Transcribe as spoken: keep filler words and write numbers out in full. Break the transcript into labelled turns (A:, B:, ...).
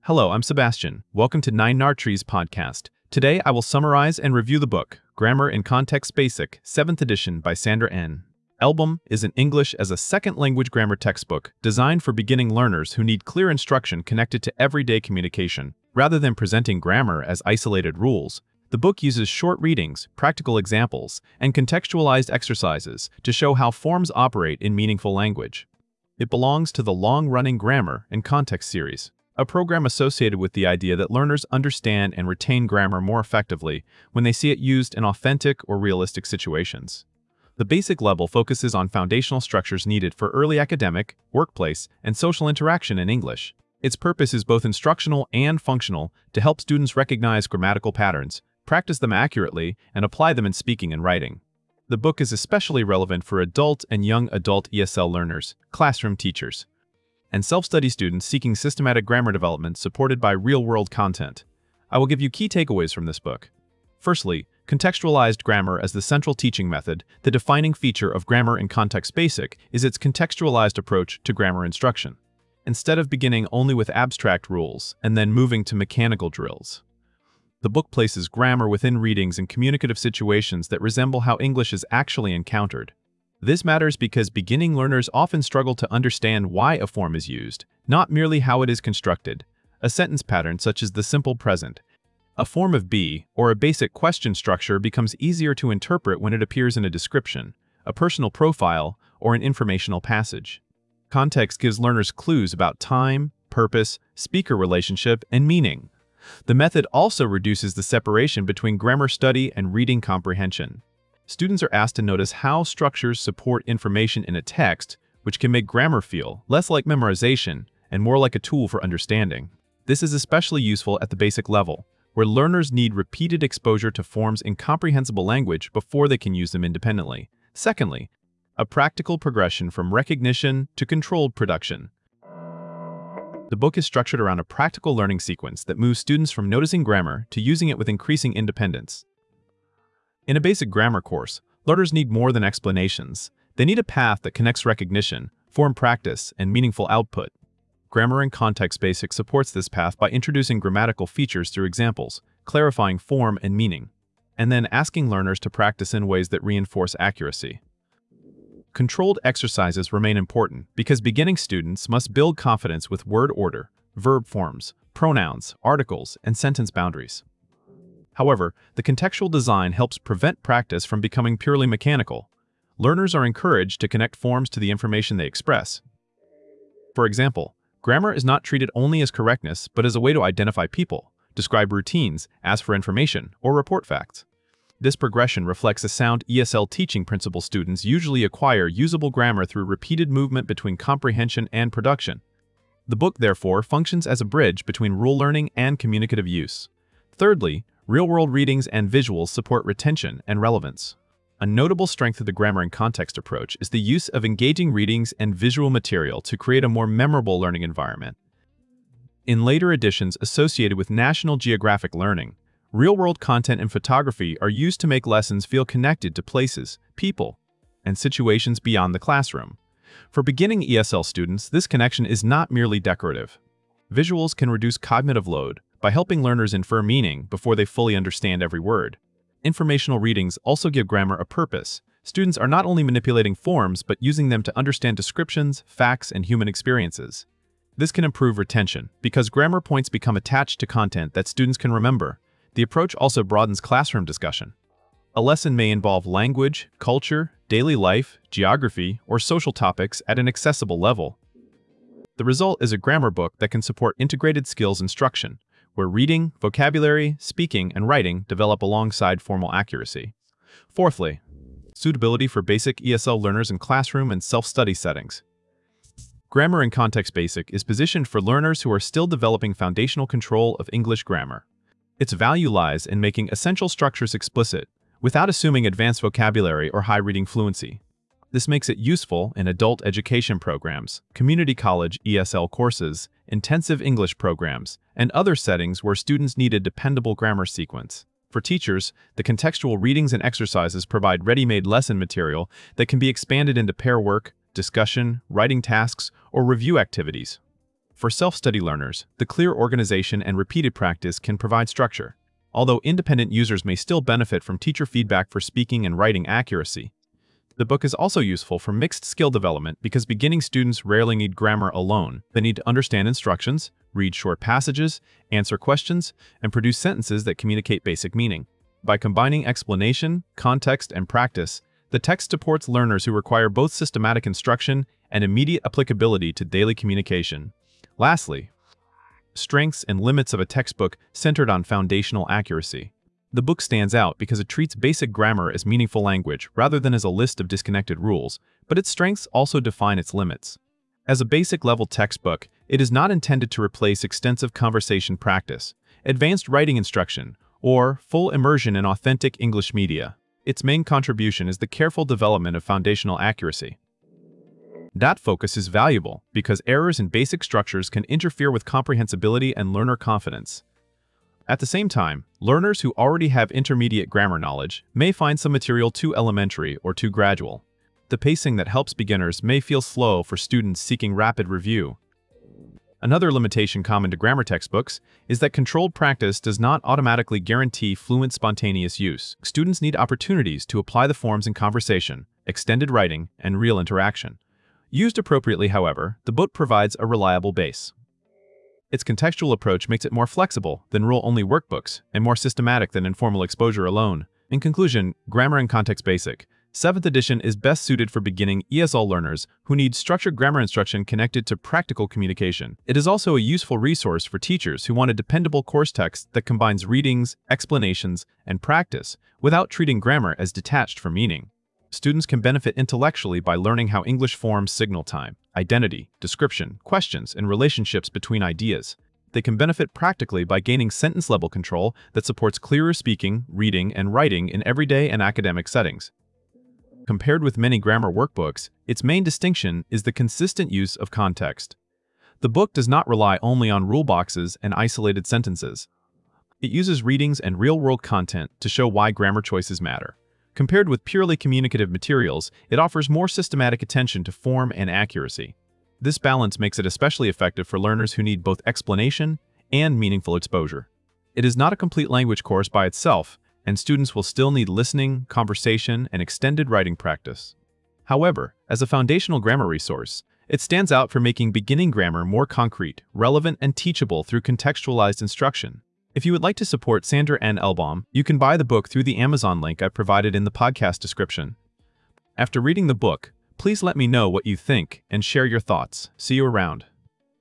A: Hello, I'm Sebastian. Welcome to Nine Nartrees podcast. Today I will summarize and review the book, Grammar in Context Basic, seventh edition by Sandra N. Elbaum is an English as a second language grammar textbook designed for beginning learners who need clear instruction connected to everyday communication. Rather than presenting grammar as isolated rules, the book uses short readings, practical examples, and contextualized exercises to show how forms operate in meaningful language. It belongs to the long-running Grammar in Context series, a program associated with the idea that learners understand and retain grammar more effectively when they see it used in authentic or realistic situations. The basic level focuses on foundational structures needed for early academic, workplace, and social interaction in English. Its purpose is both instructional and functional to help students recognize grammatical patterns, practice them accurately, and apply them in speaking and writing. The book is especially relevant for adult and young adult E S L learners, classroom teachers, and self-study students seeking systematic grammar development supported by real-world content. I will give you key takeaways from this book. Firstly, contextualized grammar as the central teaching method. The defining feature of Grammar in Context Basic is its contextualized approach to grammar instruction. Instead of beginning only with abstract rules and then moving to mechanical drills, the book places grammar within readings and communicative situations that resemble how English is actually encountered. This matters because beginning learners often struggle to understand why a form is used, not merely how it is constructed. A sentence pattern such as the simple present, a form of be, or a basic question structure becomes easier to interpret when it appears in a description, a personal profile, or an informational passage. Context gives learners clues about time, purpose, speaker relationship, and meaning. The method also reduces the separation between grammar study and reading comprehension. Students are asked to notice how structures support information in a text, which can make grammar feel less like memorization and more like a tool for understanding. This is especially useful at the basic level, where learners need repeated exposure to forms in comprehensible language before they can use them independently. Secondly, a practical progression from recognition to controlled production. The book is structured around a practical learning sequence that moves students from noticing grammar to using it with increasing independence. In a basic grammar course, learners need more than explanations. They need a path that connects recognition, form practice, and meaningful output. Grammar in Context Basic supports this path by introducing grammatical features through examples, clarifying form and meaning, and then asking learners to practice in ways that reinforce accuracy. Controlled exercises remain important because beginning students must build confidence with word order, verb forms, pronouns, articles, and sentence boundaries. However, the contextual design helps prevent practice from becoming purely mechanical. Learners are encouraged to connect forms to the information they express. For example, grammar is not treated only as correctness but as a way to identify people, describe routines, ask for information, or report facts. This progression reflects a sound E S L teaching principle. Students usually acquire usable grammar through repeated movement between comprehension and production. The book, therefore, functions as a bridge between rule learning and communicative use. Thirdly, real-world readings and visuals support retention and relevance. A notable strength of the Grammar in Context approach is the use of engaging readings and visual material to create a more memorable learning environment. In later editions associated with National Geographic learning, real-world content and photography are used to make lessons feel connected to places, people, and situations beyond the classroom. For beginning E S L students, this connection is not merely decorative. Visuals can reduce cognitive load by helping learners infer meaning before they fully understand every word. Informational readings also give grammar a purpose. Students are not only manipulating forms but using them to understand descriptions, facts, and human experiences. This can improve retention because grammar points become attached to content that students can remember. The approach also broadens classroom discussion. A lesson may involve language, culture, daily life, geography, or social topics at an accessible level. The result is a grammar book that can support integrated skills instruction, where reading, vocabulary, speaking, and writing develop alongside formal accuracy. Fourthly, suitability for basic E S L learners in classroom and self-study settings. Grammar in Context Basic is positioned for learners who are still developing foundational control of English grammar. Its value lies in making essential structures explicit, without assuming advanced vocabulary or high reading fluency. This makes it useful in adult education programs, community college E S L courses, intensive English programs, and other settings where students need a dependable grammar sequence. For teachers, the contextual readings and exercises provide ready-made lesson material that can be expanded into pair work, discussion, writing tasks, or review activities. For self-study learners, the clear organization and repeated practice can provide structure. Although independent users may still benefit from teacher feedback for speaking and writing accuracy, the book is also useful for mixed skill development because beginning students rarely need grammar alone. They need to understand instructions, read short passages, answer questions, and produce sentences that communicate basic meaning. By combining explanation, context, and practice, the text supports learners who require both systematic instruction and immediate applicability to daily communication. Lastly, strengths and limits of a textbook centered on foundational accuracy. The book stands out because it treats basic grammar as meaningful language rather than as a list of disconnected rules, but its strengths also define its limits. As a basic-level textbook, it is not intended to replace extensive conversation practice, advanced writing instruction, or full immersion in authentic English media. Its main contribution is the careful development of foundational accuracy. That focus is valuable because errors in basic structures can interfere with comprehensibility and learner confidence. At the same time, learners who already have intermediate grammar knowledge may find some material too elementary or too gradual. The pacing that helps beginners may feel slow for students seeking rapid review. Another limitation common to grammar textbooks is that controlled practice does not automatically guarantee fluent spontaneous use. Students need opportunities to apply the forms in conversation, extended writing, and real interaction. Used appropriately, however, the book provides a reliable base. Its contextual approach makes it more flexible than rule-only workbooks and more systematic than informal exposure alone. In conclusion, Grammar and Context Basic, seventh edition is best suited for beginning E S L learners who need structured grammar instruction connected to practical communication. It is also a useful resource for teachers who want a dependable course text that combines readings, explanations, and practice without treating grammar as detached from meaning. Students can benefit intellectually by learning how English forms signal time, identity, description, questions, and relationships between ideas. They can benefit practically by gaining sentence-level control that supports clearer speaking, reading, and writing in everyday and academic settings. Compared with many grammar workbooks, its main distinction is the consistent use of context. The book does not rely only on rule boxes and isolated sentences. It uses readings and real-world content to show why grammar choices matter. Compared with purely communicative materials, it offers more systematic attention to form and accuracy. This balance makes it especially effective for learners who need both explanation and meaningful exposure. It is not a complete language course by itself, and students will still need listening, conversation, and extended writing practice. However, as a foundational grammar resource, it stands out for making beginning grammar more concrete, relevant, and teachable through contextualized instruction. If you would like to support Sandra N. Elbaum, you can buy the book through the Amazon link I provided in the podcast description. After reading the book, please let me know what you think and share your thoughts. See you around.